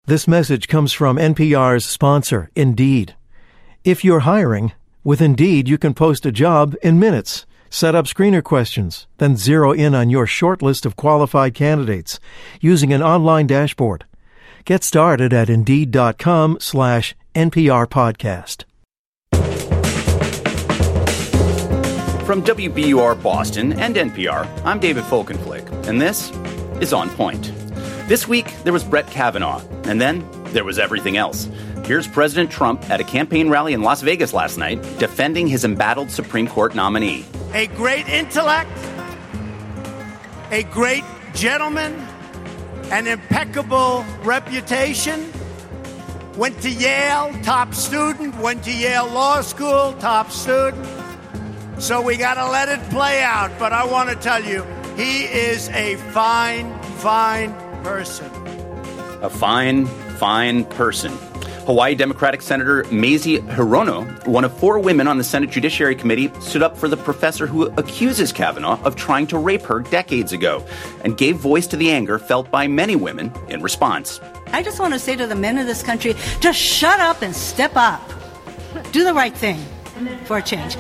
This message comes from NPR's sponsor, Indeed. If you're hiring, with Indeed you can post a job in minutes, set up screener questions, then zero in on your short list of qualified candidates using an online dashboard. Get started at Indeed.com/NPR podcast. From WBUR Boston and NPR, I'm David Folkenflik, and this is On Point. This week, there was Brett Kavanaugh, and then there was everything else. Here's President Trump at a campaign rally in Las Vegas last night, defending his embattled Supreme Court nominee. A great intellect, a great gentleman, an impeccable reputation, went to Yale, top student, went to Yale Law School, top student. So we got to let it play out. But I want to tell you, he is a fine person. A fine person. Hawaii Democratic Senator Mazie Hirono, one of 4 women on the Senate Judiciary Committee, stood up for the professor who accuses Kavanaugh of trying to rape her decades ago and gave voice to the anger felt by many women in response. I just want to say to the men of this country, just shut up and step up. Do the right thing for a change.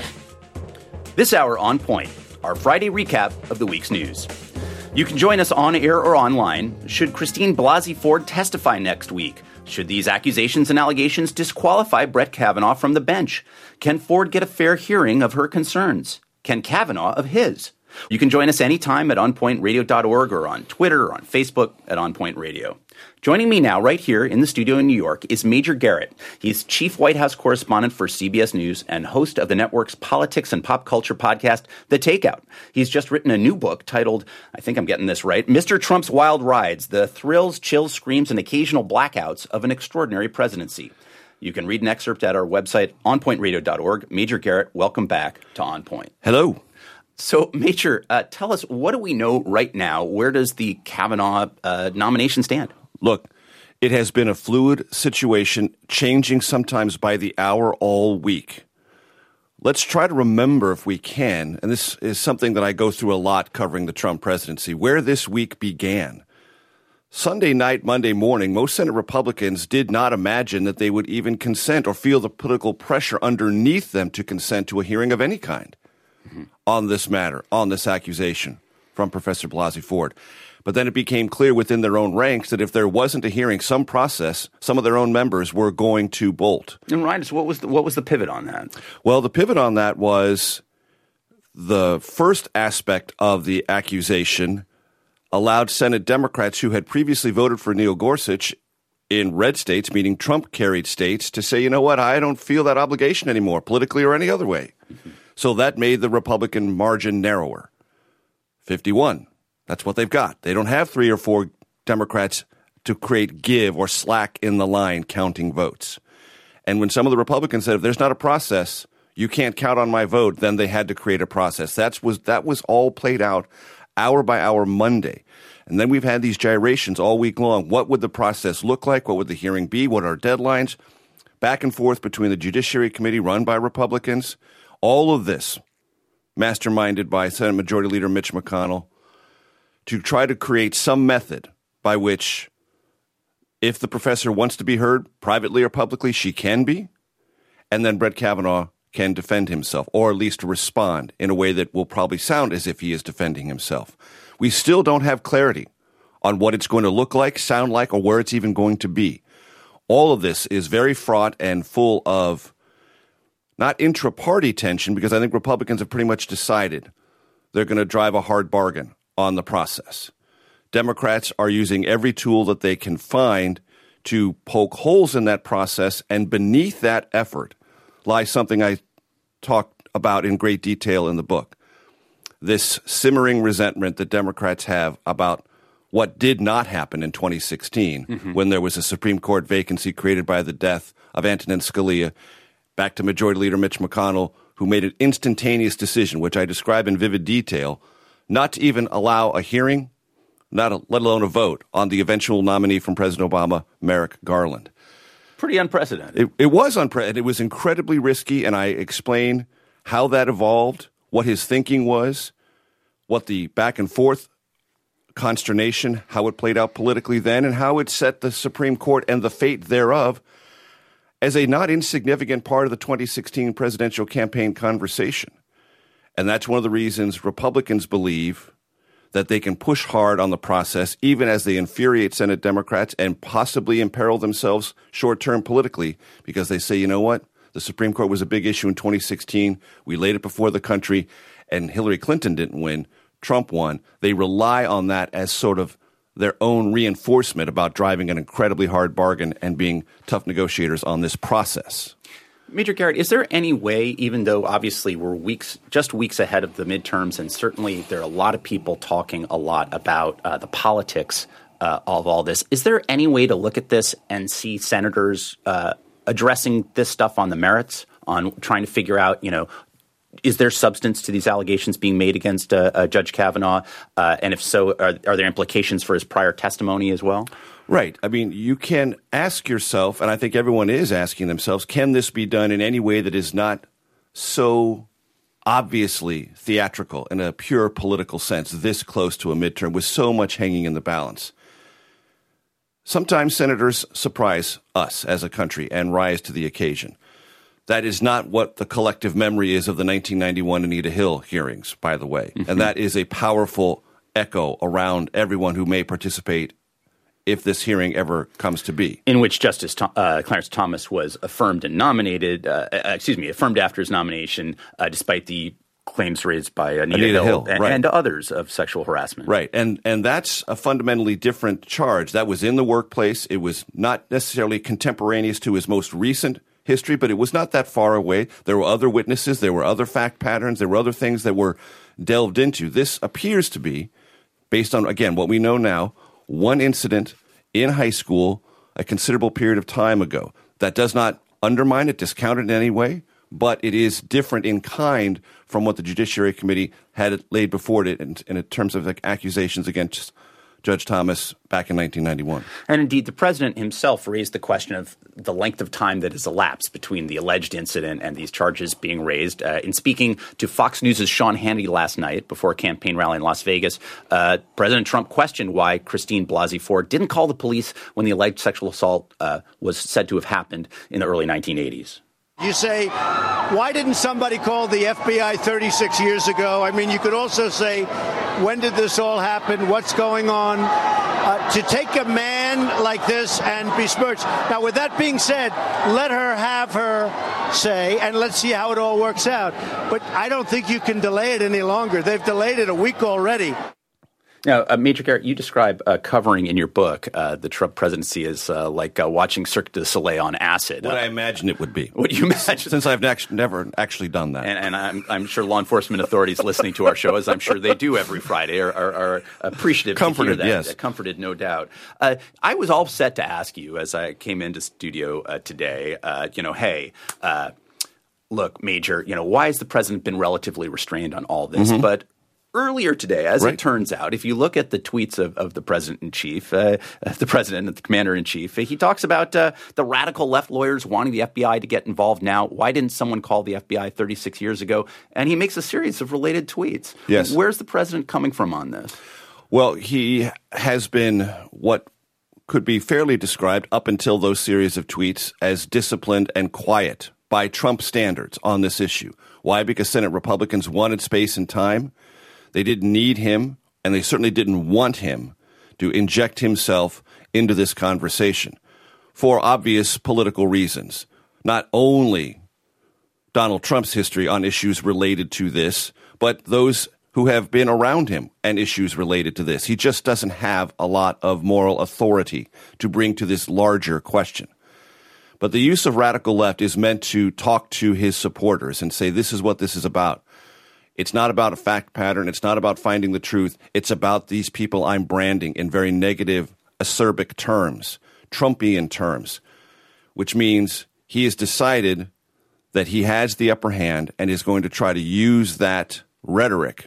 This hour On Point, our Friday recap of the week's news. You can join us on air or online. Should Christine Blasey Ford testify next week? Should these accusations and allegations disqualify Brett Kavanaugh from the bench? Can Ford get a fair hearing of her concerns? Can Kavanaugh of his? You can join us anytime at onpointradio.org or on Twitter or on Facebook at OnPoint Radio. Joining me now right here in the studio in New York is Major Garrett. He's chief White House correspondent for CBS News and host of the network's politics and pop culture podcast, The Takeout. He's just written a new book titled, I think I'm getting this right, Mr. Trump's Wild Rides, The Thrills, Chills, Screams, and Occasional Blackouts of an Extraordinary Presidency. You can read an excerpt at our website, onpointradio.org. Major Garrett, welcome back to On Point. Hello. So, Major, tell us, what do we know right now? Where does the Kavanaugh nomination stand? Look, it has been a fluid situation, changing sometimes by the hour all week. Let's try to remember, if we can, and this is something that I go through a lot covering the Trump presidency, where this week began. Sunday night, Monday morning, most Senate Republicans did not imagine that they would even consent or feel the political pressure underneath them to consent to a hearing of any kind on this matter, on this accusation from Professor Blasey Ford. But then it became clear within their own ranks that if there wasn't a hearing, some process, some of their own members were going to bolt. And Ryan, so what was the pivot on that? Well, the pivot on that was the first aspect of the accusation allowed Senate Democrats who had previously voted for Neil Gorsuch in red states, meaning Trump-carried states, to say, you know what, I don't feel that obligation anymore, politically or any other way. Mm-hmm. So that made the Republican margin narrower. 51. That's what they've got. They don't have 3 or 4 Democrats to create give or slack in the line counting votes. And when some of the Republicans said, if there's not a process, you can't count on my vote, then they had to create a process. That was all played out hour by hour Monday. And then we've had these gyrations all week long. What would the process look like? What would the hearing be? What are deadlines? Back and forth between the Judiciary Committee run by Republicans. All of this masterminded by Senate Majority Leader Mitch McConnell, to try to create some method by which, if the professor wants to be heard privately or publicly, she can be, and then Brett Kavanaugh can defend himself, or at least respond in a way that will probably sound as if he is defending himself. We still don't have clarity on what it's going to look like, sound like, or where it's even going to be. All of this is very fraught and full of not intra-party tension, because I think Republicans have pretty much decided they're going to drive a hard bargain on the process. Democrats are using every tool that they can find to poke holes in that process, and beneath that effort lies something I talked about in great detail in the book. This simmering resentment that Democrats have about what did not happen in 2016 when there was a Supreme Court vacancy created by the death of Antonin Scalia, back to Majority Leader Mitch McConnell, who made an instantaneous decision, which I describe in vivid detail, not to even allow a hearing, let alone a vote on the eventual nominee from President Obama, Merrick Garland. Pretty unprecedented. It was unprecedented. It was incredibly risky, and I explain how that evolved, what his thinking was, what the back and forth consternation, how it played out politically then, and how it set the Supreme Court and the fate thereof as a not insignificant part of the 2016 presidential campaign conversation. And that's one of the reasons Republicans believe that they can push hard on the process, even as they infuriate Senate Democrats and possibly imperil themselves short-term politically, because they say, you know what? The Supreme Court was a big issue in 2016. We laid it before the country, and Hillary Clinton didn't win. Trump won. They rely on that as sort of their own reinforcement about driving an incredibly hard bargain and being tough negotiators on this process. Major Garrett, is there any way, even though obviously we're just weeks ahead of the midterms, and certainly there are a lot of people talking a lot about the politics of all this, is there any way to look at this and see senators addressing this stuff on the merits, on trying to figure out, is there substance to these allegations being made against Judge Kavanaugh? And if so, are there implications for his prior testimony as well? Right. I mean, you can ask yourself, and I think everyone is asking themselves, can this be done in any way that is not so obviously theatrical in a pure political sense, this close to a midterm with so much hanging in the balance? Sometimes senators surprise us as a country and rise to the occasion. That is not what the collective memory is of the 1991 Anita Hill hearings, by the way. Mm-hmm. And that is a powerful echo around everyone who may participate if this hearing ever comes to be. In which Justice Clarence Thomas was affirmed and affirmed after his nomination, despite the claims raised by Anita Hill and others of sexual harassment. Right. And that's a fundamentally different charge. That was in the workplace. It was not necessarily contemporaneous to his most recent history, but it was not that far away. There were other witnesses. There were other fact patterns. There were other things that were delved into. This appears to be, based on, again, what we know now, one incident in high school a considerable period of time ago. That does not undermine it, discount it in any way, but it is different in kind from what the Judiciary Committee had laid before it in terms of accusations against Judge Thomas back in 1991. And indeed, the president himself raised the question of the length of time that has elapsed between the alleged incident and these charges being raised. In speaking to Fox News' Sean Hannity last night before a campaign rally in Las Vegas, President Trump questioned why Christine Blasey Ford didn't call the police when the alleged sexual assault was said to have happened in the early 1980s. You say, why didn't somebody call the FBI 36 years ago? I mean, you could also say, when did this all happen? What's going on? To take a man like this and besmirch. Now, with that being said, let her have her say, and let's see how it all works out. But I don't think you can delay it any longer. They've delayed it a week already. Now, Major Garrett, you describe covering in your book the Trump presidency as like watching Cirque du Soleil on acid. What I imagine it would be. What do you imagine? Since I've never actually done that. And I'm sure law enforcement authorities listening to our show, as I'm sure they do every Friday, are appreciative Comforted, to hear that. Yes. Comforted, no doubt. I was all set to ask you as I came into studio today, hey, look, Major, why has the president been relatively restrained on all this? Mm-hmm. But earlier today, as it turns out, if you look at the tweets of the president-in-chief, the president and the commander-in-chief, he talks about the radical left lawyers wanting the FBI to get involved now. Why didn't someone call the FBI 36 years ago? And he makes a series of related tweets. Yes. Where's the president coming from on this? Well, he has been what could be fairly described up until those series of tweets as disciplined and quiet by Trump standards on this issue. Why? Because Senate Republicans wanted space and time. They didn't need him, and they certainly didn't want him to inject himself into this conversation for obvious political reasons. Not only Donald Trump's history on issues related to this, but those who have been around him and issues related to this. He just doesn't have a lot of moral authority to bring to this larger question. But the use of radical left is meant to talk to his supporters and say, this is what this is about. It's not about a fact pattern. It's not about finding the truth. It's about these people I'm branding in very negative, acerbic terms, Trumpian terms, which means he has decided that he has the upper hand and is going to try to use that rhetoric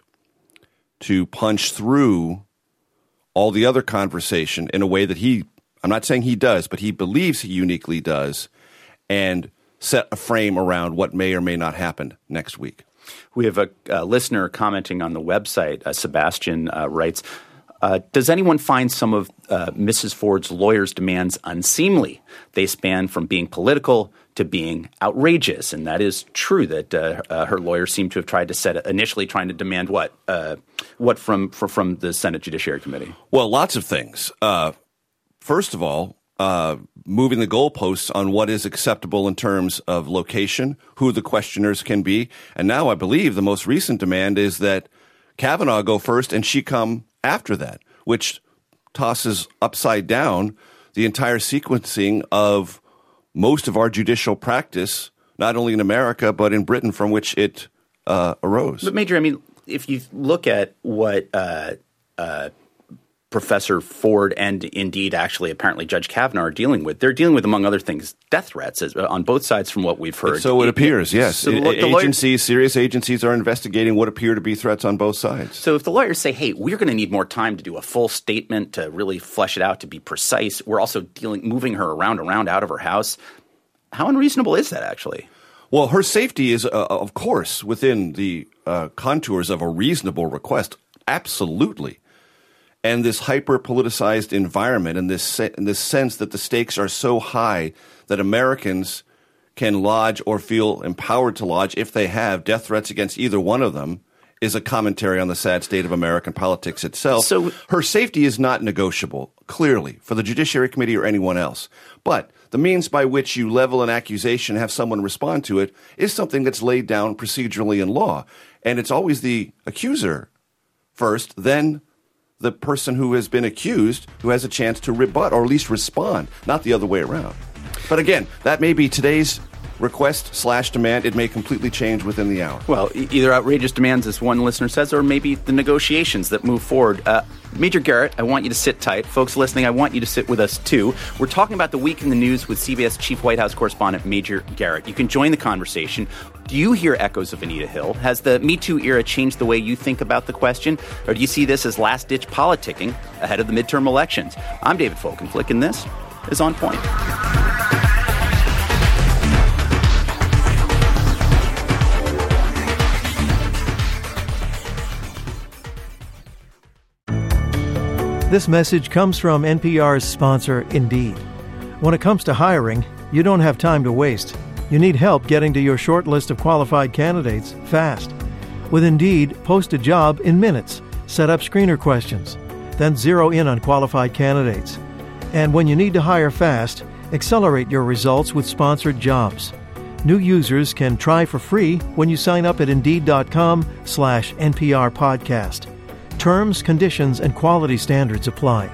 to punch through all the other conversation in a way that I'm not saying he does, but he believes he uniquely does, and set a frame around what may or may not happen next week. We have a listener commenting on the website. Sebastian writes, Does anyone find some of Mrs. Ford's lawyers' demands unseemly? They span from being political to being outrageous, and that is true. That her lawyers seem to have tried to initially trying to demand what from the Senate Judiciary Committee. Well, lots of things. First of all, moving the goalposts on what is acceptable in terms of location, who the questioners can be, and now I believe the most recent demand is that Kavanaugh go first and she come after that, which tosses upside down the entire sequencing of most of our judicial practice, not only in America, but in Britain, from which it arose. But Major, I mean, if you look at what Professor Ford and indeed actually apparently Judge Kavanaugh are dealing with, they're dealing with, among other things, death threats on both sides from what we've heard. So it appears, yes. So serious agencies are investigating what appear to be threats on both sides. So if the lawyers say, hey, we're going to need more time to do a full statement to really flesh it out, to be precise, we're also moving her around out of her house, how unreasonable is that actually? Well, her safety is, of course, within the contours of a reasonable request. Absolutely. And this hyper-politicized environment and this sense that the stakes are so high that Americans can lodge or feel empowered to lodge, if they have death threats against either one of them, is a commentary on the sad state of American politics itself. So her safety is not negotiable, clearly, for the Judiciary Committee or anyone else. But the means by which you level an accusation, have someone respond to it, is something that's laid down procedurally in law. And it's always the accuser first, then the person who has been accused who has a chance to rebut or at least respond, not the other way around. But again, that may be today's request/demand. It may completely change within the hour. Well, either outrageous demands, as one listener says, or maybe the negotiations that move forward. Major Garrett, I want you to sit tight. Folks listening, I want you to sit with us, too. We're talking about the week in the news with CBS Chief White House Correspondent Major Garrett. You can join the conversation. Do you hear echoes of Anita Hill? Has the Me Too era changed the way you think about the question? Or do you see this as last-ditch politicking ahead of the midterm elections? I'm David Folkenflik, and this is On Point. This message comes from NPR's sponsor, Indeed. When it comes to hiring, you don't have time to waste. You need help getting to your short list of qualified candidates fast. With Indeed, post a job in minutes, set up screener questions, then zero in on qualified candidates. And when you need to hire fast, accelerate your results with sponsored jobs. New users can try for free when you sign up at Indeed.com/NPR podcast. Terms, conditions, and quality standards apply.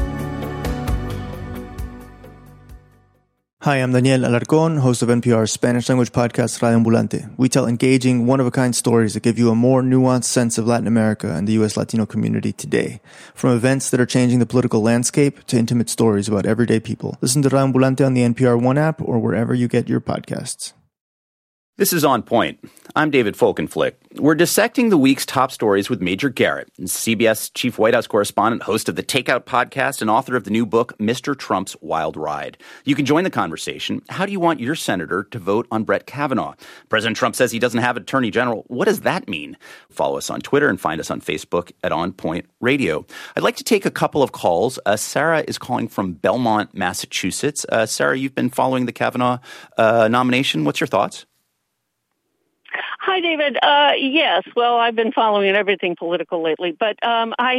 Hi, I'm Daniel Alarcón, host of NPR's Spanish-language podcast Radio Ambulante. We tell engaging, one-of-a-kind stories that give you a more nuanced sense of Latin America and the U.S. Latino community today. From events that are changing the political landscape to intimate stories about everyday people. Listen to Radio Ambulante on the NPR One app or wherever you get your podcasts. This is On Point. I'm David Folkenflik. We're dissecting the week's top stories with Major Garrett, CBS Chief White House Correspondent, host of the Takeout podcast, and author of the new book, Mr. Trump's Wild Ride. You can join the conversation. How do you want your senator to vote on Brett Kavanaugh? President Trump says he doesn't have an attorney general. What does that mean? Follow us on Twitter and find us on Facebook at On Point Radio. I'd like to take a couple of calls. Sarah is calling from Belmont, Massachusetts. Sarah, you've been following the Kavanaugh nomination. What's your thoughts? Hi, David. Yes. Well, I've been following everything political lately, but my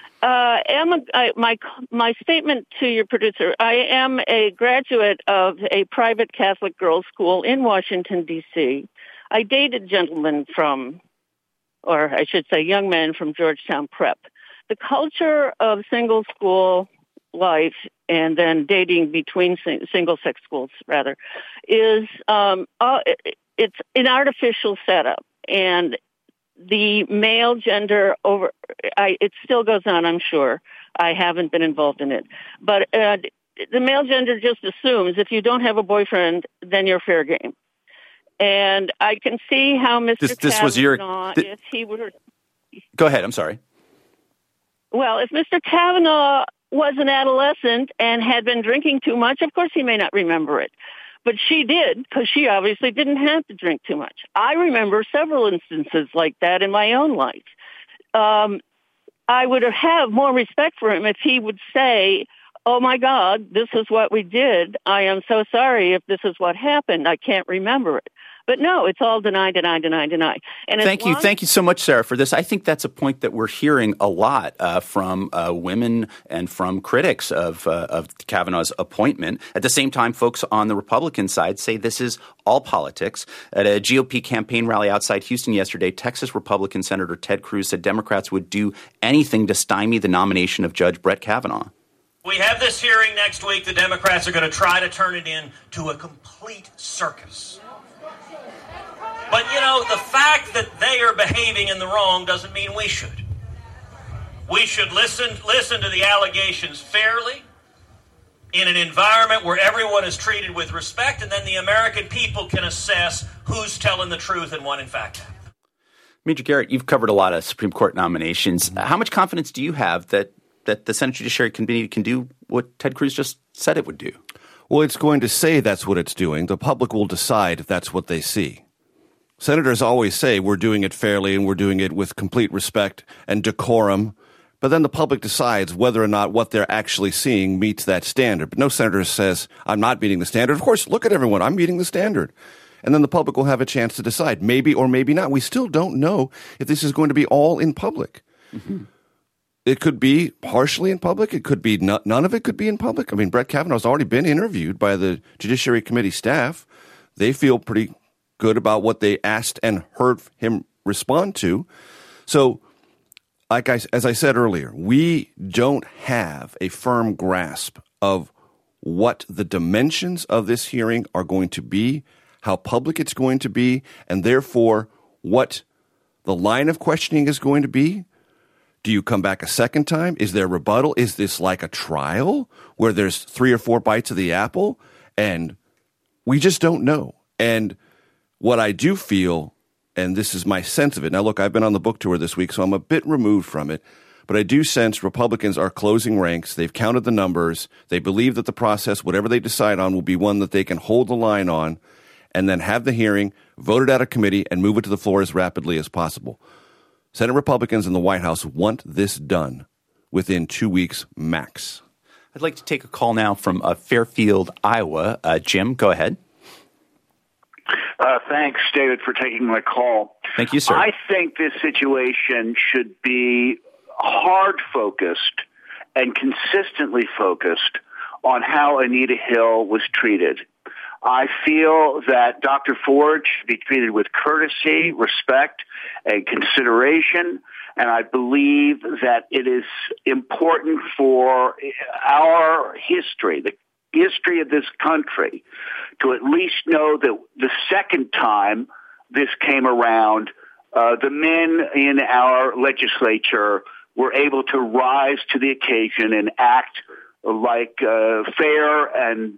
statement to your producer. I am a graduate of a private Catholic girls' school in Washington, D.C. I dated gentlemen from, or I should say, young men from Georgetown Prep. The culture of single school life and then dating between single-sex schools, rather, is it's an artificial setup, and the male gender it still goes on, I'm sure. I haven't been involved in it. But the male gender just assumes if you don't have a boyfriend, then you're fair game. And I can see how Mr. Kavanaugh, if he were... Go ahead, I'm sorry. Well, if Mr. Kavanaugh was an adolescent and had been drinking too much, of course he may not remember it. But she did, because she obviously didn't have to drink too much. I remember several instances like that in my own life. I would have more respect for him if he would say, oh, my God, this is what we did. I am so sorry if this is what happened. I can't remember it. But no, it's all deny, deny, deny, deny. And Thank you so much, Sarah, for this. I think that's a point that we're hearing a lot from women and from critics of Kavanaugh's appointment. At the same time, folks on the Republican side say this is all politics. At a GOP campaign rally outside Houston yesterday, Texas Republican Senator Ted Cruz said Democrats would do anything to stymie the nomination of Judge Brett Kavanaugh. We have this hearing next week. The Democrats are going to try to turn it into a complete circus. But, you know, the fact that they are behaving in the wrong doesn't mean we should. We should listen to the allegations fairly in an environment where everyone is treated with respect, and then the American people can assess who's telling the truth and what, in fact, happened. Major Garrett, you've covered a lot of Supreme Court nominations. How much confidence do you have that the Senate Judiciary Committee can do what Ted Cruz just said it would do? Well, it's going to say that's what it's doing. The public will decide if that's what they see. Senators always say we're doing it fairly and we're doing it with complete respect and decorum, but then the public decides whether or not what they're actually seeing meets that standard. But no senator says, I'm not meeting the standard. Of course, look at everyone. I'm meeting the standard. And then the public will have a chance to decide, maybe or maybe not. We still don't know if this is going to be all in public. Mm-hmm. It could be partially in public. It could be none of it could be in public. I mean, Brett Kavanaugh's already been interviewed by the Judiciary Committee staff. They feel pretty good about what they asked and heard him respond to. So, as I said earlier, we don't have a firm grasp of what the dimensions of this hearing are going to be, how public it's going to be, and therefore what the line of questioning is going to be. Do you come back a second time? Is there rebuttal? Is this like a trial where there's 3 or 4 bites of the apple? And we just don't know. And what I do feel, and this is my sense of it. Now, look, I've been on the book tour this week, so I'm a bit removed from it. But I do sense Republicans are closing ranks. They've counted the numbers. They believe that the process, whatever they decide on, will be one that they can hold the line on and then have the hearing, vote it out of committee, and move it to the floor as rapidly as possible. Senate Republicans in the White House want this done within 2 weeks max. I'd like to take a call now from Fairfield, Iowa. Jim, go ahead. Thanks, David, for taking my call. Thank you, sir. I think this situation should be hard-focused and consistently focused on how Anita Hill was treated. I feel that Dr. Ford should be treated with courtesy, respect, and consideration, and I believe that it is important for our history, the history of this country, to at least know that the second time this came around, the men in our legislature were able to rise to the occasion and act like fair and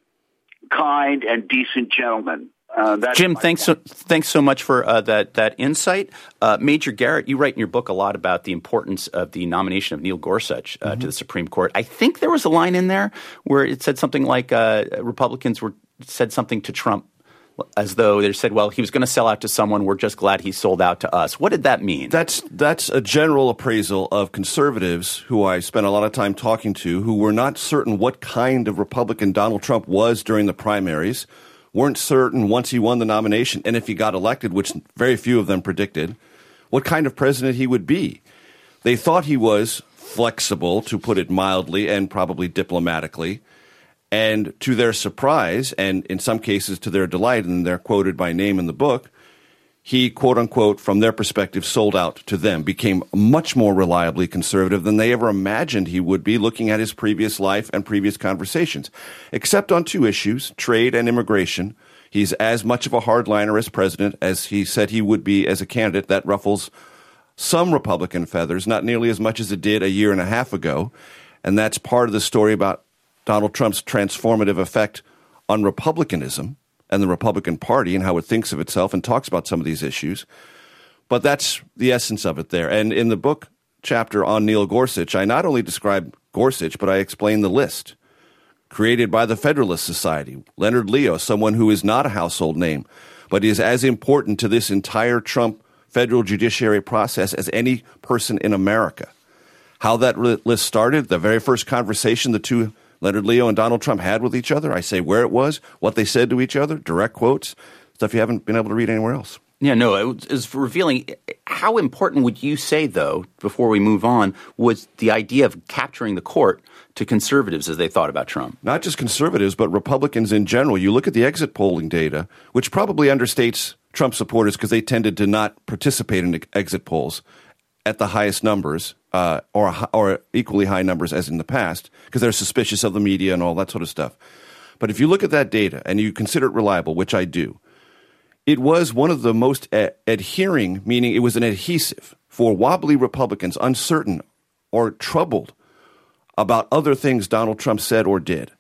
kind and decent gentlemen. Jim, thanks so much for that insight. Major Garrett, you write in your book a lot about the importance of the nomination of Neil Gorsuch to the Supreme Court. I think there was a line in there where it said something like Republicans said something to Trump as though they said, well, he was going to sell out to someone. We're just glad he sold out to us. What did that mean? That's a general appraisal of conservatives who I spent a lot of time talking to who were not certain what kind of Republican Donald Trump was during the primaries, weren't certain once he won the nomination and if he got elected, which very few of them predicted, what kind of president he would be. They thought he was flexible, to put it mildly and probably diplomatically. And to their surprise, and in some cases to their delight, and they're quoted by name in the book, he, quote unquote, from their perspective, sold out to them, became much more reliably conservative than they ever imagined he would be, looking at his previous life and previous conversations. Except on 2 issues, trade and immigration. He's as much of a hardliner as president as he said he would be as a candidate. That ruffles some Republican feathers, not nearly as much as it did a year and a half ago. And that's part of the story about Donald Trump's transformative effect on republicanism and the Republican Party and how it thinks of itself and talks about some of these issues. But that's the essence of it there. And in the book chapter on Neil Gorsuch, I not only describe Gorsuch, but I explain the list created by the Federalist Society. Leonard Leo, someone who is not a household name, but is as important to this entire Trump federal judiciary process as any person in America. how that list started, the very first conversation the two, Leonard Leo and Donald Trump, had with each other. I say where it was, what they said to each other, direct quotes, stuff you haven't been able to read anywhere else. Yeah, no, it was revealing. How important would you say, though, before we move on, was the idea of capturing the court to conservatives as they thought about Trump? Not just conservatives, but Republicans in general. You look at the exit polling data, which probably understates Trump supporters because they tended to not participate in exit polls at the highest numbers or equally high numbers as in the past because they're suspicious of the media and all that sort of stuff. But if you look at that data and you consider it reliable, which I do, it was one of the most adhering, meaning it was an adhesive for wobbly Republicans, uncertain or troubled about other things Donald Trump said or did.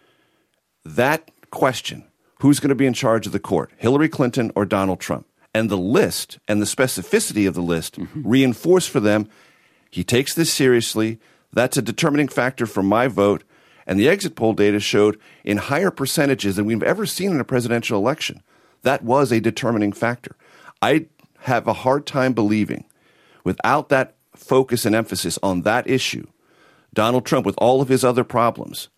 That question, who's going to be in charge of the court, Hillary Clinton or Donald Trump? And the list and the specificity of the list reinforce for them, he takes this seriously. That's a determining factor for my vote. And the exit poll data showed in higher percentages than we've ever seen in a presidential election. That was a determining factor. I have a hard time believing, without that focus and emphasis on that issue, Donald Trump, with all of his other problems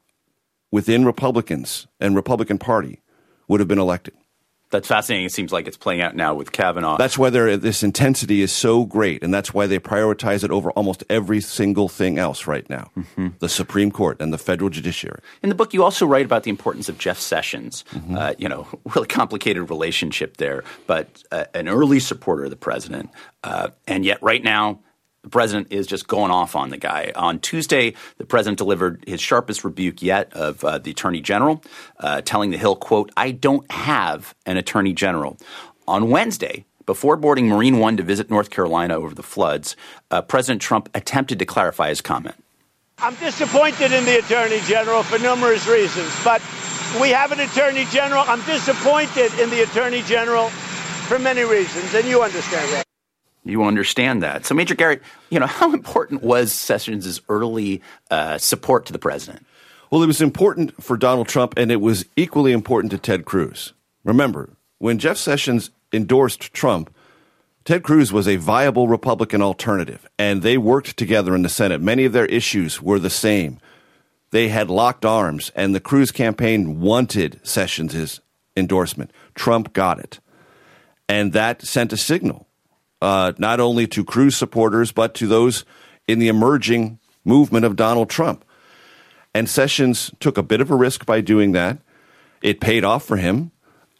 within Republicans and Republican Party, would have been elected. That's fascinating. It seems like it's playing out now with Kavanaugh. That's why this intensity is so great, and that's why they prioritize it over almost every single thing else right now, the Supreme Court and the federal judiciary. In the book, you also write about the importance of Jeff Sessions. Really complicated relationship there, but an early supporter of the president. And yet right now, the president is just going off on the guy. On Tuesday, the president delivered his sharpest rebuke yet of the attorney general, telling the Hill, quote, "I don't have an attorney general." On Wednesday, before boarding Marine One to visit North Carolina over the floods, President Trump attempted to clarify his comment. I'm disappointed in the attorney general for numerous reasons, but we have an attorney general. I'm disappointed in the attorney general for many reasons, and you understand that. You understand that. So, Major Garrett, how important was Sessions' early support to the president? Well, it was important for Donald Trump, and it was equally important to Ted Cruz. Remember, when Jeff Sessions endorsed Trump, Ted Cruz was a viable Republican alternative, and they worked together in the Senate. Many of their issues were the same. They had locked arms, and the Cruz campaign wanted Sessions' endorsement. Trump got it. And that sent a signal. Not only to Cruz supporters, but to those in the emerging movement of Donald Trump. And Sessions took a bit of a risk by doing that. It paid off for him.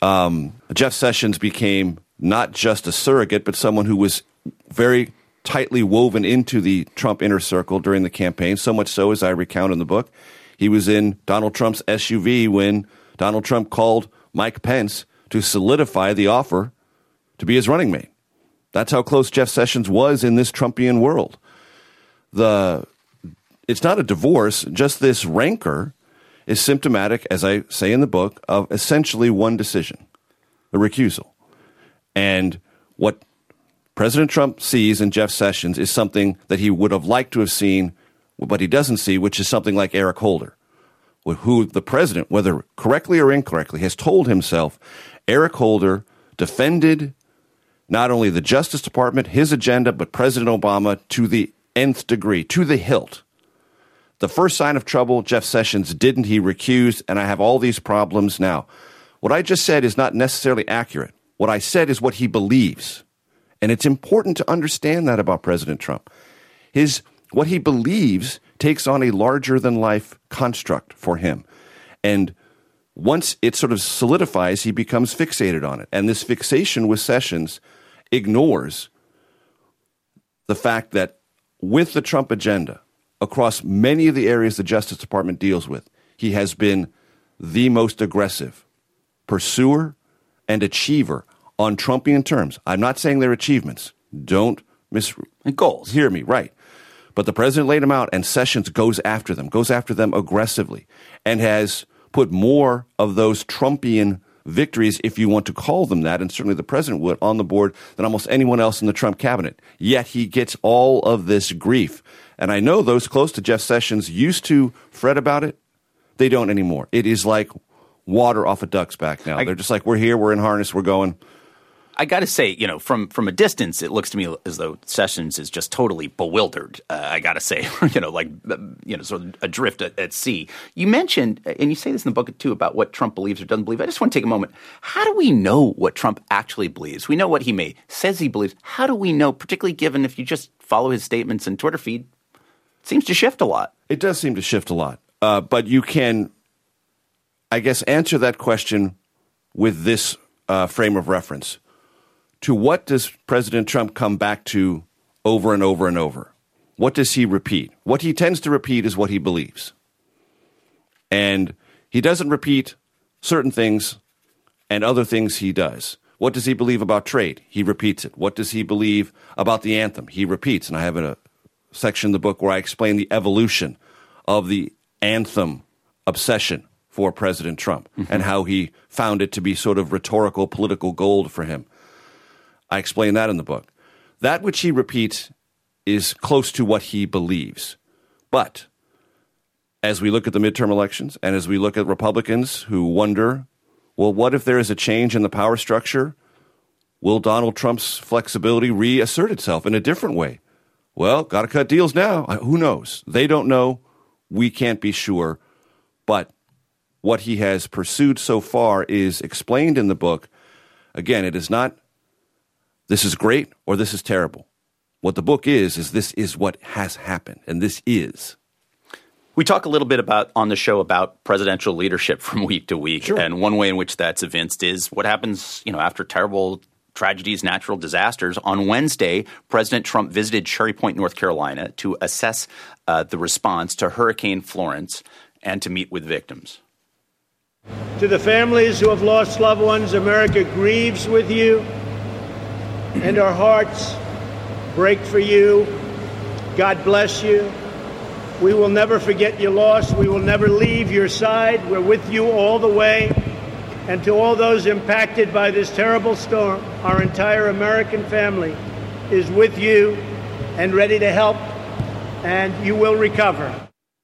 Jeff Sessions became not just a surrogate, but someone who was very tightly woven into the Trump inner circle during the campaign, so much so, as I recount in the book, he was in Donald Trump's SUV when Donald Trump called Mike Pence to solidify the offer to be his running mate. That's how close Jeff Sessions was in this Trumpian world. It's not a divorce, just this rancor is symptomatic, as I say in the book, of essentially one decision, the recusal. And what President Trump sees in Jeff Sessions is something that he would have liked to have seen, but he doesn't see, which is something like Eric Holder, who the president, whether correctly or incorrectly, has told himself Eric Holder defended not only the Justice Department, his agenda, but President Obama to the nth degree, to the hilt. The first sign of trouble, Jeff Sessions didn't. He recused, and I have all these problems now. What I just said is not necessarily accurate. What I said is what he believes. And it's important to understand that about President Trump. What he believes takes on a larger-than-life construct for him. And once it sort of solidifies, he becomes fixated on it. And this fixation with Sessions ignores the fact that with the Trump agenda, across many of the areas the Justice Department deals with, he has been the most aggressive pursuer and achiever on Trumpian terms. I'm not saying they're achievements. Don't goals. Hear me, right. But the president laid them out, and Sessions goes after them aggressively, and has put more of those Trumpian victories, if you want to call them that, and certainly the president would, on the board than almost anyone else in the Trump cabinet. Yet he gets all of this grief. And I know those close to Jeff Sessions used to fret about it. They don't anymore. It is like water off a duck's back now. They're just like, we're here, we're in harness, we're going. I got to say, from a distance, it looks to me as though Sessions is just totally bewildered. I got to say, sort of adrift at sea. You mentioned, and you say this in the book too, about what Trump believes or doesn't believe. I just want to take a moment. How do we know what Trump actually believes? We know what he says he believes. How do we know, particularly given if you just follow his statements and Twitter feed, it seems to shift a lot. It does seem to shift a lot. But you can, I guess, answer that question with this frame of reference. To what does President Trump come back to over and over and over? What does he repeat? What he tends to repeat is what he believes. And he doesn't repeat certain things and other things he does. What does he believe about trade? He repeats it. What does he believe about the anthem? He repeats. And I have a section in the book where I explain the evolution of the anthem obsession for President Trump and how he found it to be sort of rhetorical political gold for him. I explain that in the book. That which he repeats is close to what he believes. But as we look at the midterm elections and as we look at Republicans who wonder, well, what if there is a change in the power structure? Will Donald Trump's flexibility reassert itself in a different way? Well, got to cut deals now. Who knows? They don't know. We can't be sure. But what he has pursued so far is explained in the book. Again, it is not, this is great or this is terrible. What the book is this is what has happened, and this is. We talk a little bit on the show about presidential leadership from week to week. Sure. And one way in which that's evinced is what happens, after terrible tragedies, natural disasters. On Wednesday, President Trump visited Cherry Point, North Carolina to assess the response to Hurricane Florence and to meet with victims. To the families who have lost loved ones, America grieves with you, and our hearts break for you. God bless you. We will never forget your loss. We will never leave your side. We're with you all the way. And to all those impacted by this terrible storm, our entire American family is with you and ready to help, and you will recover.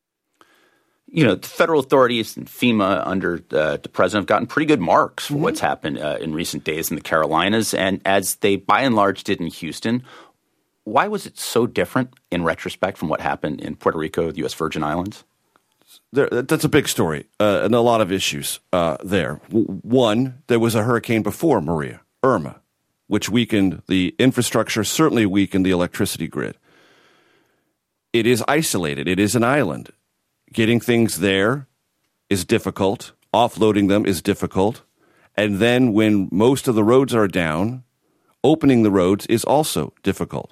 The federal authorities and FEMA under the president have gotten pretty good marks for what's happened in recent days in the Carolinas. And as they, by and large, did in Houston, why was it so different in retrospect from what happened in Puerto Rico, the U.S. Virgin Islands? That's a big story and a lot of issues there. One, there was a hurricane before Maria, Irma, which weakened the infrastructure, certainly weakened the electricity grid. It is isolated. It is an island. Getting things there is difficult. Offloading them is difficult. And then when most of the roads are down, opening the roads is also difficult.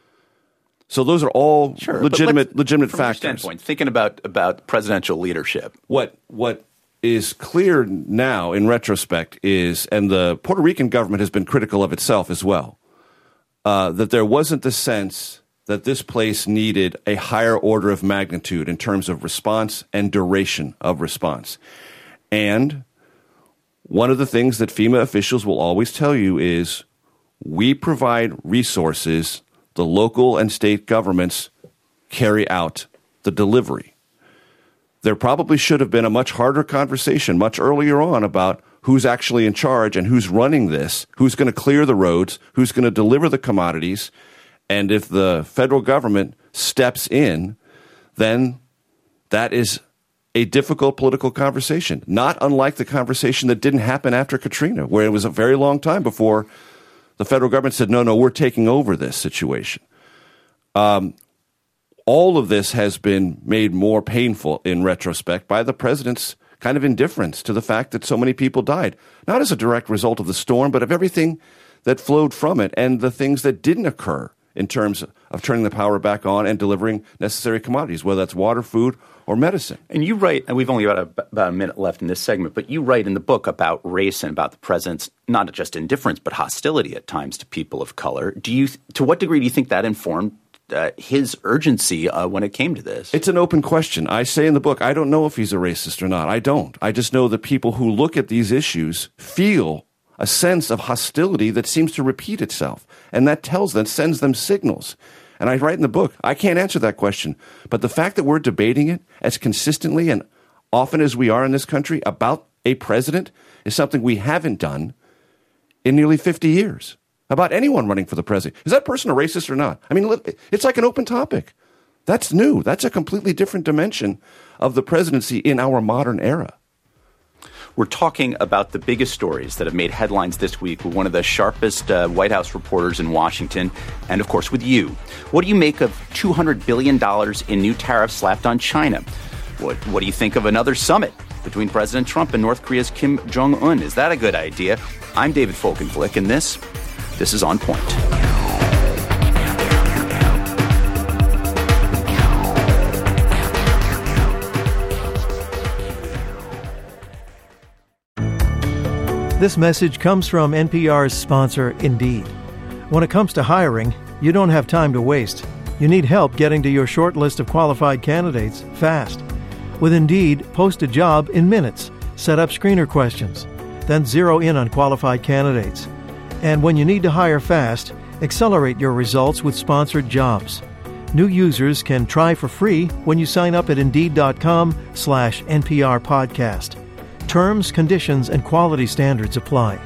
So those are all legitimate factors. From your standpoint, thinking about presidential leadership. What is clear now in retrospect is, and the Puerto Rican government has been critical of itself as well, that there wasn't the sense that this place needed a higher order of magnitude in terms of response and duration of response. And one of the things that FEMA officials will always tell you is we provide resources, the local and state governments carry out the delivery. There probably should have been a much harder conversation much earlier on about who's actually in charge and who's running this, who's going to clear the roads, who's going to deliver the commodities. And if the federal government steps in, then that is a difficult political conversation, not unlike the conversation that didn't happen after Katrina, where it was a very long time before the federal government said, no, we're taking over this situation. All of this has been made more painful in retrospect by the president's kind of indifference to the fact that so many people died, not as a direct result of the storm, but of everything that flowed from it and the things that didn't occur in terms of turning the power back on and delivering necessary commodities, whether that's water, food, or medicine. And you write, and we've only got about a minute left in this segment, but you write in the book about race and about the president's not just indifference, but hostility at times to people of color. To what degree do you think that informed his urgency when it came to this? It's an open question. I say in the book, I don't know if he's a racist or not. I don't. I just know that people who look at these issues feel a sense of hostility that seems to repeat itself. And that sends them signals. And I write in the book, I can't answer that question. But the fact that we're debating it as consistently and often as we are in this country about a president is something we haven't done in nearly 50 years about anyone running for the presidency. Is that person a racist or not? I mean, it's like an open topic. That's new. That's a completely different dimension of the presidency in our modern era. We're talking about the biggest stories that have made headlines this week with one of the sharpest White House reporters in Washington, and of course with you. What do you make of $200 billion in new tariffs slapped on China? What do you think of another summit between President Trump and North Korea's Kim Jong-un? Is that a good idea? I'm David Folkenflik, and this is On Point. This message comes from NPR's sponsor, Indeed. When it comes to hiring, you don't have time to waste. You need help getting to your short list of qualified candidates fast. With Indeed, post a job in minutes, set up screener questions, then zero in on qualified candidates. And when you need to hire fast, accelerate your results with sponsored jobs. New users can try for free when you sign up at Indeed.com/NPR podcast. Terms, conditions, and quality standards apply.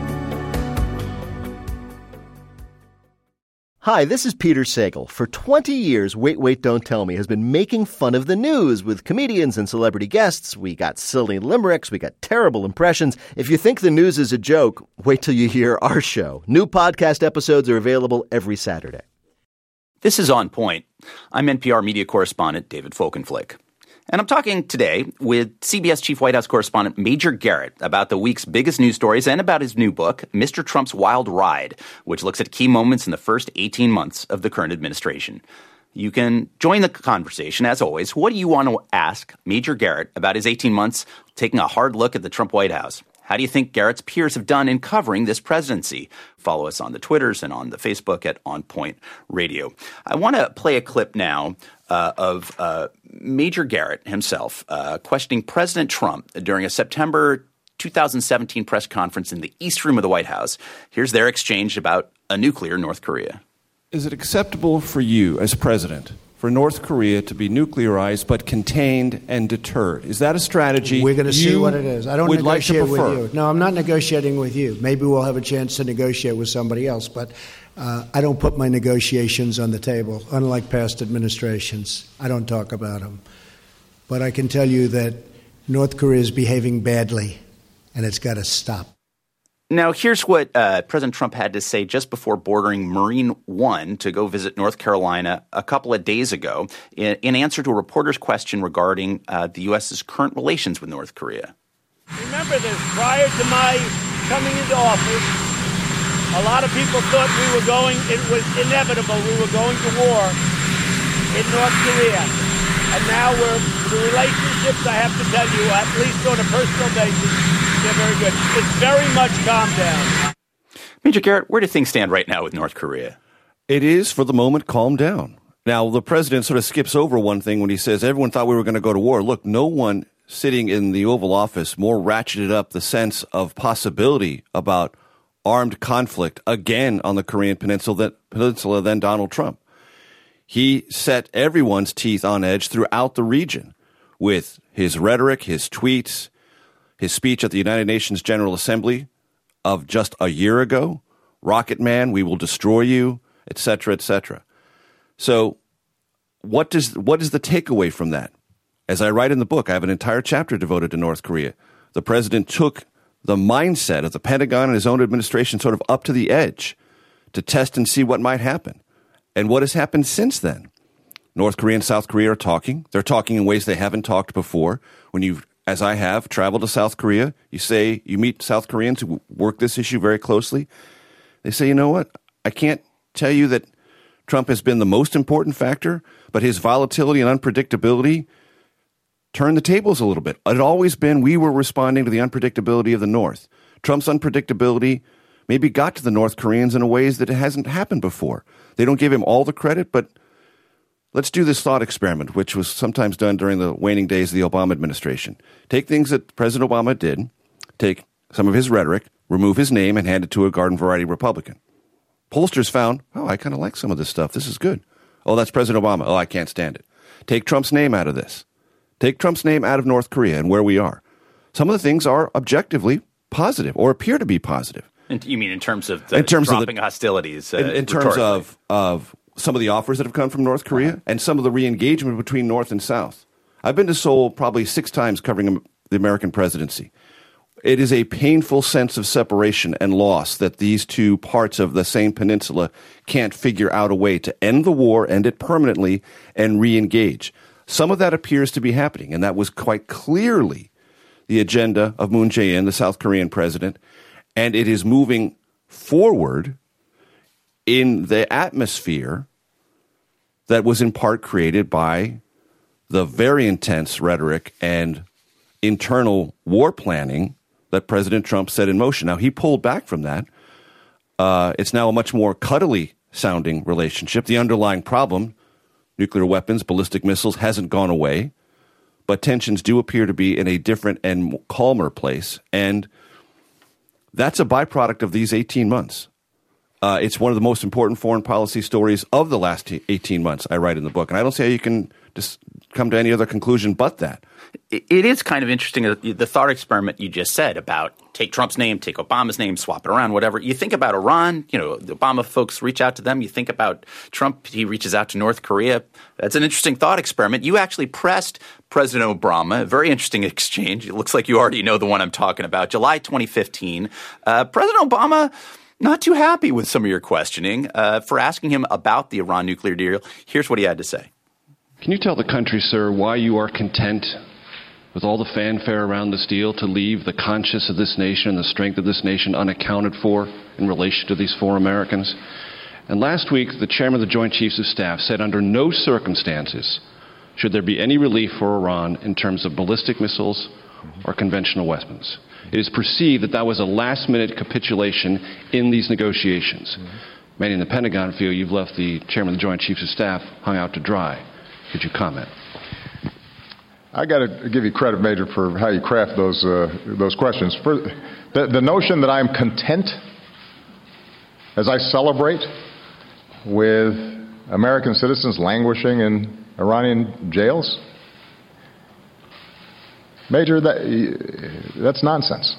Hi, this is Peter Sagal. For 20 years, Wait, Wait, Don't Tell Me has been making fun of the news with comedians and celebrity guests. We got silly limericks. We got terrible impressions. If you think the news is a joke, wait till you hear our show. New podcast episodes are available every Saturday. This is On Point. I'm NPR media correspondent David Folkenflik. And I'm talking today with CBS Chief White House correspondent Major Garrett about the week's biggest news stories and about his new book, Mr. Trump's Wild Ride, which looks at key moments in the first 18 months of the current administration. You can join the conversation, as always. What do you want to ask Major Garrett about his 18 months taking a hard look at the Trump White House? How do you think Garrett's peers have done in covering this presidency? Follow us on the Twitters and on the Facebook at On Point Radio. I want to play a clip now of Major Garrett himself questioning President Trump during a September 2017 press conference in the East Room of the White House. Here's their exchange about a nuclear North Korea. Is it acceptable for you as president for North Korea to be nuclearized but contained and deterred? Is that a strategy we're going to see what it is? I don't negotiate with you. No, I'm not negotiating with you. Maybe we'll have a chance to negotiate with somebody else, but I don't put my negotiations on the table, unlike past administrations. I don't talk about them. But I can tell you that North Korea is behaving badly, and it's got to stop. Now, here's what President Trump had to say just before boarding Marine One to go visit North Carolina a couple of days ago in answer to a reporter's question regarding the U.S.'s current relations with North Korea. Remember this, prior to my coming into office, a lot of people thought it was inevitable, we were going to war in North Korea. And now the relationships, I have to tell you, at least on a personal basis, they're very good. It's very much calmed down. Major Garrett, where do things stand right now with North Korea? It is, for the moment, calmed down. Now, the president sort of skips over one thing when he says everyone thought we were going to go to war. Look, no one sitting in the Oval Office more ratcheted up the sense of possibility about armed conflict again on the Korean Peninsula than Donald Trump. He set everyone's teeth on edge throughout the region with his rhetoric, his tweets, his speech at the United Nations General Assembly of just a year ago, Rocket Man, we will destroy you, etc., etc. So what is the takeaway from that? As I write in the book, I have an entire chapter devoted to North Korea. The president took the mindset of the Pentagon and his own administration sort of up to the edge to test and see what might happen. And what has happened since then? North Korea and South Korea are talking. They're talking in ways they haven't talked before. When you've, as I have, traveled to South Korea, you meet South Koreans who work this issue very closely. They say, you know what? I can't tell you that Trump has been the most important factor, but his volatility and unpredictability turned the tables a little bit. It had always been we were responding to the unpredictability of the North. Trump's unpredictability maybe got to the North Koreans in ways that it hasn't happened before. They don't give him all the credit, but let's do this thought experiment, which was sometimes done during the waning days of the Obama administration. Take things that President Obama did, take some of his rhetoric, remove his name, and hand it to a garden variety Republican. Pollsters found, I kind of like some of this stuff. This is good. Oh, that's President Obama. Oh, I can't stand it. Take Trump's name out of this. Take Trump's name out of North Korea and where we are. Some of the things are objectively positive or appear to be positive. You mean in terms of dropping hostilities? In terms of some of the offers that have come from North Korea and some of the re-engagement between North and South. I've been to Seoul probably 6 times covering the American presidency. It is a painful sense of separation and loss that these two parts of the same peninsula can't figure out a way to end the war, end it permanently, and re-engage. Some of that appears to be happening, and that was quite clearly the agenda of Moon Jae-in, the South Korean president, and it is moving forward in the atmosphere that was in part created by the very intense rhetoric and internal war planning that President Trump set in motion. Now, he pulled back from that. It's now a much more cuddly sounding relationship. The underlying problem, nuclear weapons, ballistic missiles, hasn't gone away, but tensions do appear to be in a different and calmer place. And that's a byproduct of these 18 months. It's one of the most important foreign policy stories of the last 18 months, I write in the book. And I don't see how you can just come to any other conclusion but that. It is kind of interesting, the thought experiment you just said about take Trump's name, take Obama's name, swap it around, whatever. You think about Iran, the Obama folks reach out to them. You think about Trump, he reaches out to North Korea. That's an interesting thought experiment. You actually pressed President Obama, a very interesting exchange. It looks like you already know the one I'm talking about. July 2015, President Obama not too happy with some of your questioning for asking him about the Iran nuclear deal. Here's what he had to say. Can you tell the country, sir, why you are content with all the fanfare around this deal to leave the conscience of this nation and the strength of this nation unaccounted for in relation to these 4 Americans? And last week, the chairman of the Joint Chiefs of Staff said under no circumstances should there be any relief for Iran in terms of ballistic missiles or conventional weapons. It is perceived that that was a last-minute capitulation in these negotiations. Many in the Pentagon feel you've left the chairman of the Joint Chiefs of Staff hung out to dry. Could you comment? I got to give you credit, Major, for how you craft those questions. For the notion that I'm content as I celebrate with American citizens languishing in Iranian jails, Major, that's nonsense.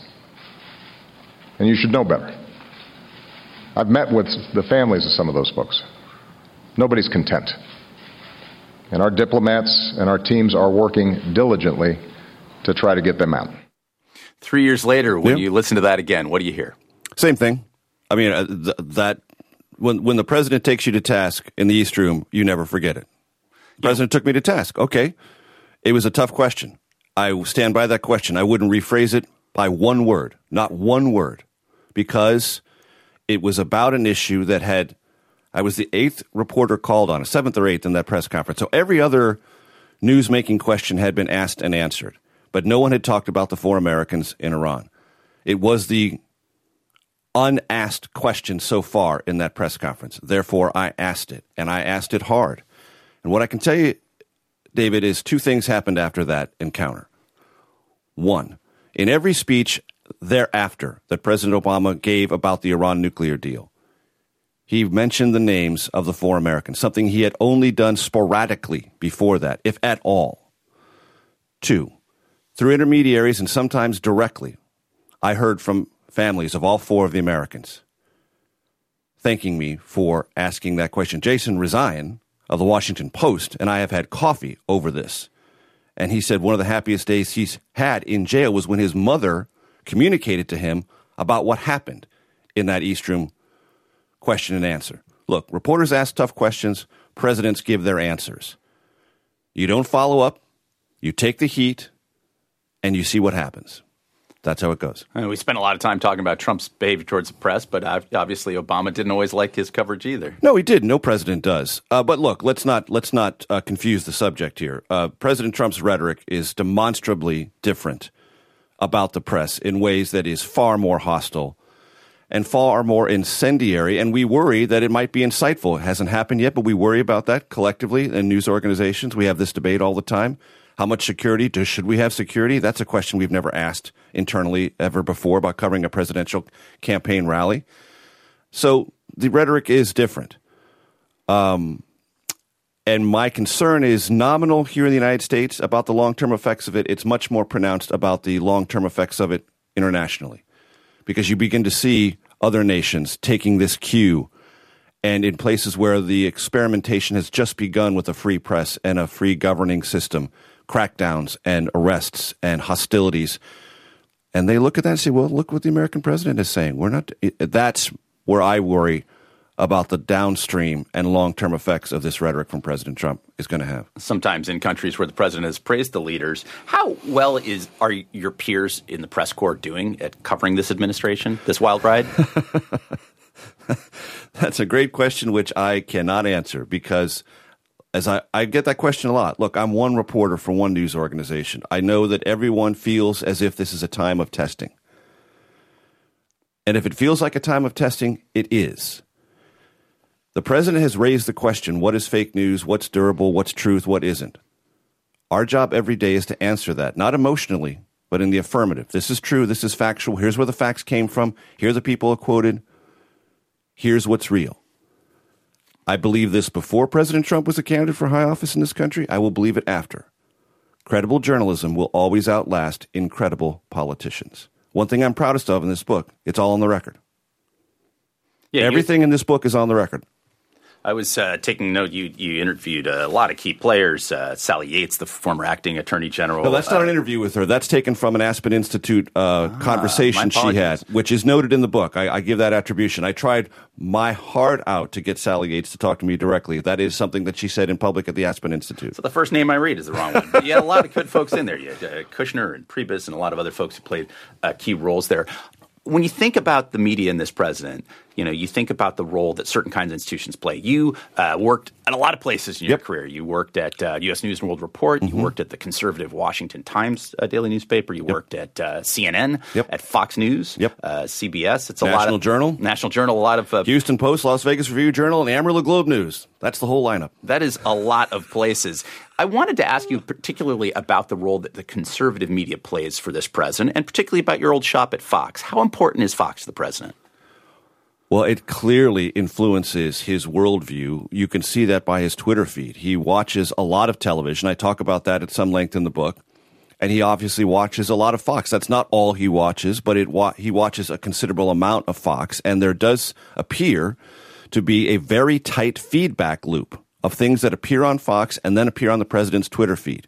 And you should know better. I've met with the families of some of those folks. Nobody's content. And our diplomats and our teams are working diligently to try to get them out. 3 years later, when you listen to that again, what do you hear? Same thing. I mean, that when the president takes you to task in the East Room, you never forget it. The president took me to task. Okay. It was a tough question. I stand by that question. I wouldn't rephrase it by one word, not one word, because it was about an issue that had, I was the 8th reporter called on, 7th or 8th in that press conference. So every other news-making question had been asked and answered, but no one had talked about the 4 Americans in Iran. It was the unasked question so far in that press conference. Therefore, I asked it, and I asked it hard. And what I can tell you, David, is 2 things happened after that encounter. 1, in every speech thereafter that President Obama gave about the Iran nuclear deal, he mentioned the names of the 4 Americans, something he had only done sporadically before that, if at all. 2, through intermediaries and sometimes directly, I heard from families of all 4 of the Americans thanking me for asking that question. Jason Rezaian of the Washington Post and I have had coffee over this. And he said one of the happiest days he's had in jail was when his mother communicated to him about what happened in that East Room question and answer. Look, reporters ask tough questions. Presidents give their answers. You don't follow up. You take the heat, and you see what happens. That's how it goes. We spent a lot of time talking about Trump's behavior towards the press, but obviously Obama didn't always like his coverage either. No, he didn't. No president does. But look, let's not confuse the subject here. President Trump's rhetoric is demonstrably different about the press in ways that is far more hostile and far more incendiary, and we worry that it might be insightful. It hasn't happened yet, but we worry about that collectively in news organizations. We have this debate all the time. How much security? Should we have security? That's a question we've never asked internally ever before about covering a presidential campaign rally. So the rhetoric is different. And my concern is nominal here in the United States about the long-term effects of it. It's much more pronounced about the long-term effects of it internationally, because you begin to see other nations taking this cue, and in places where the experimentation has just begun with a free press and a free governing system, crackdowns and arrests and hostilities. And they look at that and say, well, look what the American president is saying. That's where I worry about the downstream and long-term effects of this rhetoric from President Trump is going to have. Sometimes in countries where the president has praised the leaders, how well are your peers in the press corps doing at covering this administration, this wild ride? That's a great question, which I cannot answer because as I get that question a lot. Look, I'm one reporter for one news organization. I know that everyone feels as if this is a time of testing. And if it feels like a time of testing, it is. The president has raised the question, what is fake news, what's durable, what's truth, what isn't? Our job every day is to answer that, not emotionally, but in the affirmative. This is true, this is factual, here's where the facts came from, here are the people quoted, here's what's real. I believe this before President Trump was a candidate for high office in this country. I will believe it after. Credible journalism will always outlast incredible politicians. One thing I'm proudest of in this book, it's all on the record. Yeah, everything in this book is on the record. I was taking note. You interviewed a lot of key players. Sally Yates, the former acting attorney general. No, that's not an interview with her. That's taken from an Aspen Institute conversation she had, which is noted in the book. I give that attribution. I tried my heart out to get Sally Yates to talk to me directly. That is something that she said in public at the Aspen Institute. So the first name I read is the wrong one. But you had a lot of good folks in there. You had Kushner and Priebus and a lot of other folks who played key roles there. When you think about the media and this president, you think about the role that certain kinds of institutions play. You worked at a lot of places in your career. You worked at U.S. News and World Report. You worked at the conservative Washington Times daily newspaper. You worked at CNN, at Fox News, CBS. It's a National lot of Journal. National Journal. A lot of Houston Post, Las Vegas Review Journal, and Amarillo Globe News. That's the whole lineup. That is a lot of places. I wanted to ask you particularly about the role that the conservative media plays for this president, and particularly about your old shop at Fox. How important is Fox to the president? Well, it clearly influences his worldview. You can see that by his Twitter feed. He watches a lot of television. I talk about that at some length in the book. And he obviously watches a lot of Fox. That's not all he watches, but he watches a considerable amount of Fox. And there does appear to be a very tight feedback loop of things that appear on Fox and then appear on the president's Twitter feed.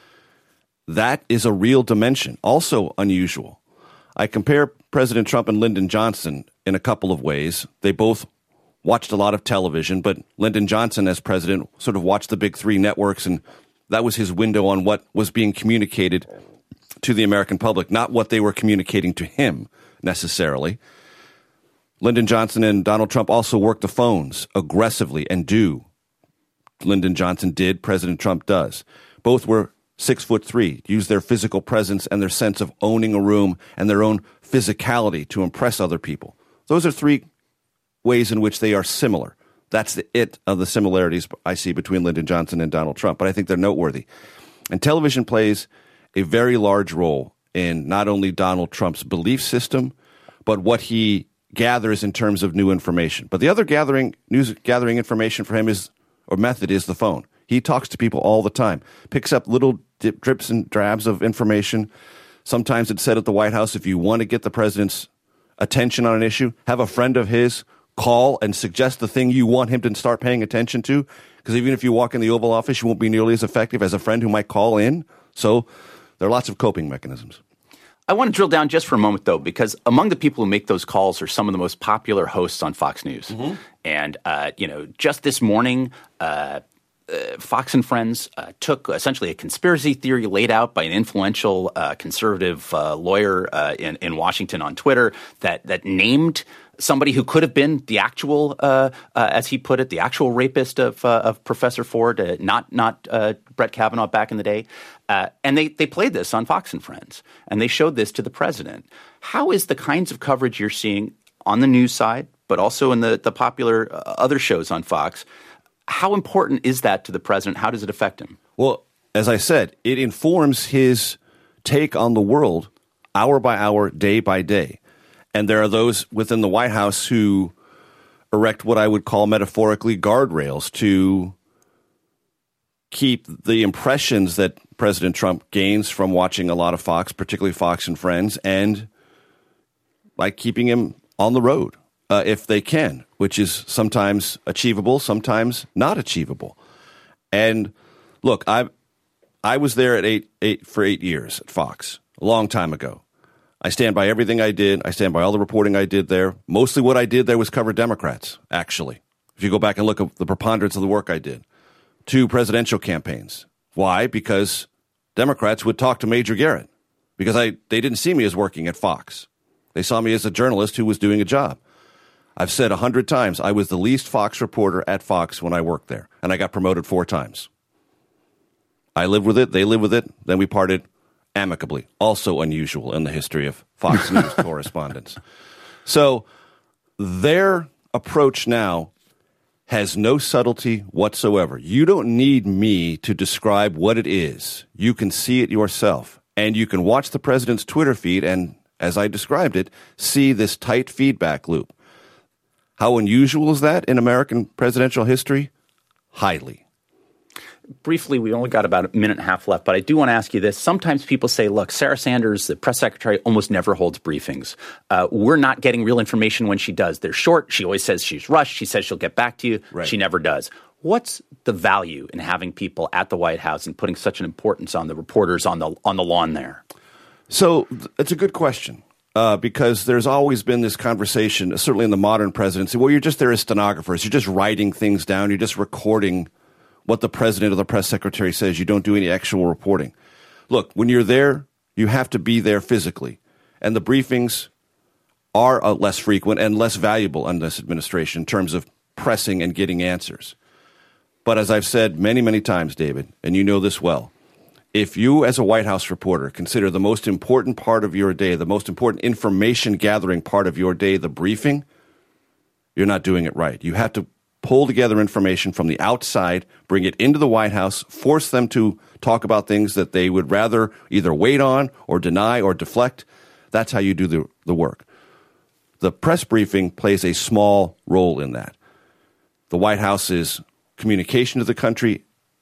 That is a real dimension, also unusual. I compare President Trump and Lyndon Johnson in a couple of ways. They both watched a lot of television, but Lyndon Johnson as president sort of watched the big three networks, and that was his window on what was being communicated to the American public, not what they were communicating to him necessarily. Lyndon Johnson and Donald Trump also work the phones aggressively and do. Lyndon Johnson did, President Trump does. Both were 6'3", use their physical presence and their sense of owning a room and their own physicality to impress other people. Those are three ways in which they are similar. That's the it of the similarities I see between Lyndon Johnson and Donald Trump, but I think they're noteworthy. And television plays a very large role in not only Donald Trump's belief system, but what he gathers in terms of new information. But the other news gathering information for him method is the phone. He talks to people all the time, picks up little drips and drabs of information. Sometimes it's said at the White House, if you want to get the president's attention on an issue, have a friend of his call and suggest the thing you want him to start paying attention to. Because even if you walk in the Oval Office, you won't be nearly as effective as a friend who might call in. So there are lots of coping mechanisms. I want to drill down just for a moment, though, because among the people who make those calls are some of the most popular hosts on Fox News. Mm-hmm. And, just this morning, Fox and Friends took essentially a conspiracy theory laid out by an influential conservative lawyer in Washington on Twitter that named somebody who could have been the actual, as he put it, the actual rapist of Professor Ford, not Brett Kavanaugh back in the day. And they played this on Fox and Friends, and they showed this to the president. How is the kinds of coverage you're seeing on the news side, but also in the popular other shows on Fox, how important is that to the president? How does it affect him? Well, as I said, it informs his take on the world hour by hour, day by day. And there are those within the White House who erect what I would call metaphorically guardrails to keep the impressions that President Trump gains from watching a lot of Fox, particularly Fox and Friends, and by keeping him on the road if they can, which is sometimes achievable, sometimes not achievable. And look, I was there for 8 years at Fox, a long time ago. I stand by everything I did. I stand by all the reporting I did there. Mostly what I did there was cover Democrats, actually. If you go back and look at the preponderance of the work I did. 2 presidential campaigns. Why? Because Democrats would talk to Major Garrett. Because they didn't see me as working at Fox. They saw me as a journalist who was doing a job. I've said 100 times I was the least Fox reporter at Fox when I worked there. And I got promoted 4 times. I lived with it. They lived with it. Then we parted amicably. Also unusual in the history of Fox News correspondence. So their approach now has no subtlety whatsoever. You don't need me to describe what it is. You can see it yourself. And you can watch the president's Twitter feed and, as I described it, see this tight feedback loop. How unusual is that in American presidential history? Highly. Briefly, we only got about a minute and a half left, but I do want to ask you this. Sometimes people say, look, Sarah Sanders, the press secretary, almost never holds briefings. We're not getting real information when she does. They're short. She always says she's rushed. She says she'll get back to you. Right. She never does. What's the value in having people at the White House and putting such an importance on the reporters on the lawn there? So it's a good question. Because there's always been this conversation, certainly in the modern presidency, well, you're just there as stenographers. You're just writing things down. You're just recording what the president or the press secretary says. You don't do any actual reporting. Look, when you're there, you have to be there physically. And the briefings are less frequent and less valuable under this administration in terms of pressing and getting answers. But as I've said many, many times, David, and you know this well, if you, as a White House reporter, consider the most important part of your day, the most important information gathering part of your day, the briefing, you're not doing it right. You have to pull together information from the outside, bring it into the White House, force them to talk about things that they would rather either wait on or deny or deflect. That's how you do the work. The press briefing plays a small role in that. The White House's communication to the country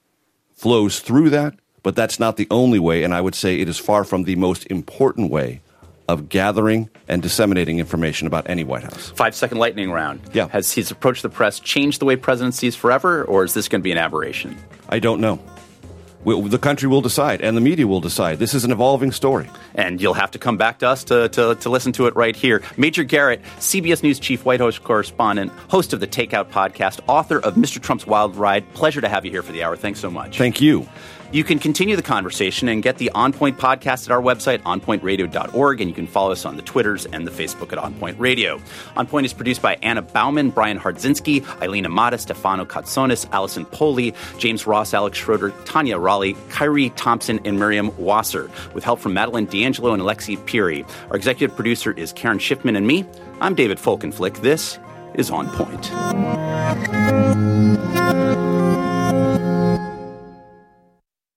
flows through that. But that's not the only way, and I would say it is far from the most important way of gathering and disseminating information about any White House. 5-second lightning round. Yeah. Has his approach to the press changed the way president sees forever, or is this going to be an aberration? I don't know. The country will decide, and the media will decide. This is an evolving story. And you'll have to come back to us to listen to it right here. Major Garrett, CBS News chief White House correspondent, host of the Takeout podcast, author of Mr. Trump's Wild Ride. Pleasure to have you here for the hour. Thanks so much. Thank you. You can continue the conversation and get the On Point podcast at our website, onpointradio.org, and you can follow us on the Twitters and the Facebook at On Point Radio. On Point is produced by Anna Bauman, Brian Hardzinski, Eileen Amata, Stefano Katsonis, Allison Poley, James Ross, Alex Schroeder, Tanya Raleigh, Kyrie Thompson, and Miriam Wasser, with help from Madeline D'Angelo and Alexi Piri. Our executive producer is Karen Schiffman, and me, I'm David Folkenflik. This is On Point.